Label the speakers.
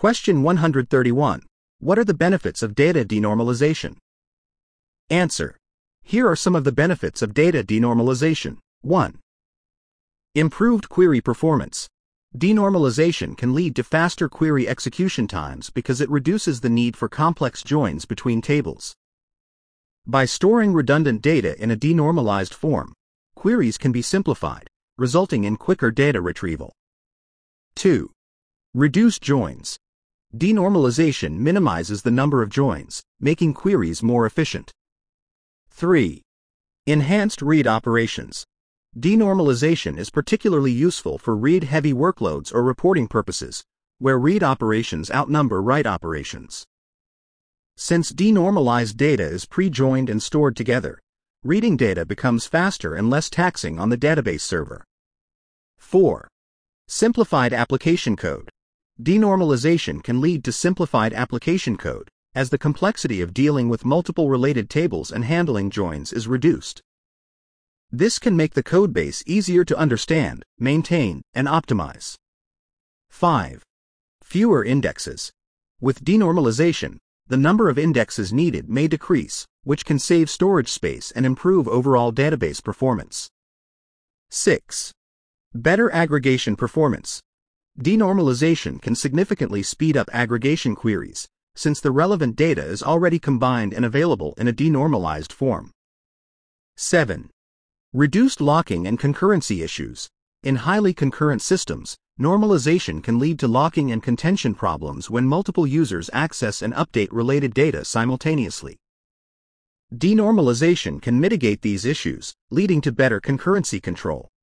Speaker 1: Question 131. What are the benefits of data denormalization? Answer. Here are some of the benefits of data denormalization. 1. Improved query performance. Denormalization can lead to faster query execution times because it reduces the need for complex joins between tables. By storing redundant data in a denormalized form, queries can be simplified, resulting in quicker data retrieval. 2. Reduced joins. Denormalization minimizes the number of joins, making queries more efficient. 3. Enhanced read operations. Denormalization is particularly useful for read-heavy workloads or reporting purposes, where read operations outnumber write operations. Since denormalized data is pre-joined and stored together, reading data becomes faster and less taxing on the database server. 4. Simplified application code. Denormalization can lead to simplified application code, as the complexity of dealing with multiple related tables and handling joins is reduced. This can make the codebase easier to understand, maintain, and optimize. 5. Fewer indexes. With denormalization, the number of indexes needed may decrease, which can save storage space and improve overall database performance. 6. Better aggregation performance. Denormalization can significantly speed up aggregation queries, since the relevant data is already combined and available in a denormalized form. 7. Reduced locking and concurrency issues. In highly concurrent systems, normalization can lead to locking and contention problems when multiple users access and update related data simultaneously. Denormalization can mitigate these issues, leading to better concurrency control.